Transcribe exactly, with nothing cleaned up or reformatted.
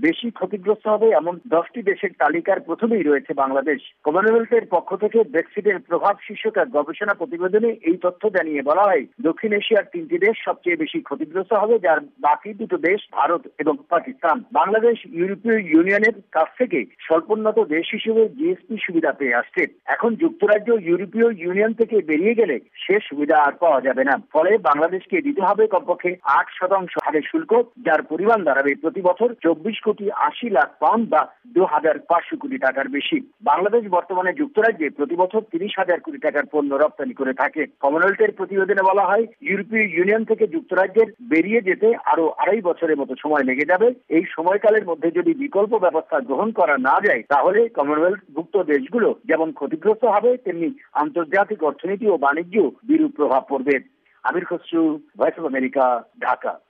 বেশি ক্ষতিগ্রস্ত হবে এমন দশটি দেশের তালিকার প্রথমেই রয়েছে বাংলাদেশ। কমনওয়েলথের পক্ষ থেকে ব্রেক্সিটের প্রভাব শীর্ষক এক গবেষণা প্রতিবেদনে এই তথ্য জানিয়ে বলা হয়, দক্ষিণ এশিয়ার তিনটি দেশ সবচেয়ে বেশি ক্ষতিগ্রস্ত হবে, যার বাকি দুটো দেশ ভারত এবং পাকিস্তান। বাংলাদেশ ইউরোপীয় ইউনিয়নের কাছ থেকে স্বল্পোন্নত দেশ হিসেবে জিএসপি সুবিধা পেয়ে আসছে। এখন যুক্তরাজ্য ইউরোপীয় ইউনিয়ন থেকে বেরিয়ে গেলে সে সুবিধা আর পাওয়া যাবে না। ফলে বাংলাদেশকে দিতে হবে কমপক্ষে আট শতাংশ হারে শুল্ক, যার পরিমাণ দাঁড়াবে প্রতি বছর চব্বিশ কোটি আশি লাখ পাউন্ড বা দু হাজার পাঁচশো কোটি টাকার বেশি। বাংলাদেশ বর্তমানে যুক্তরাজ্যে প্রতি বছর তিরিশ হাজার কোটি টাকার পণ্য রপ্তানি করে থাকে। কমনওয়েলথের প্রতিবেদনে বলা হয়, ইউরোপীয় ইউনিয়ন থেকে যুক্তরাজ্যের বেরিয়ে যেতে আরো আড়াই বছরের মতো সময় লেগে যাবে। এই সময়কালের মধ্যে যদি বিকল্প ব্যবস্থা গ্রহণ করা না যায়, তাহলে কমনওয়েলথভুক্ত দেশগুলো যেমন ক্ষতিগ্রস্ত হবে, তেমনি আন্তর্জাতিক অর্থনীতি ও বাণিজ্য বিরূপ প্রভাব পড়বে। Amir Khasru, voice of America, Dhaka.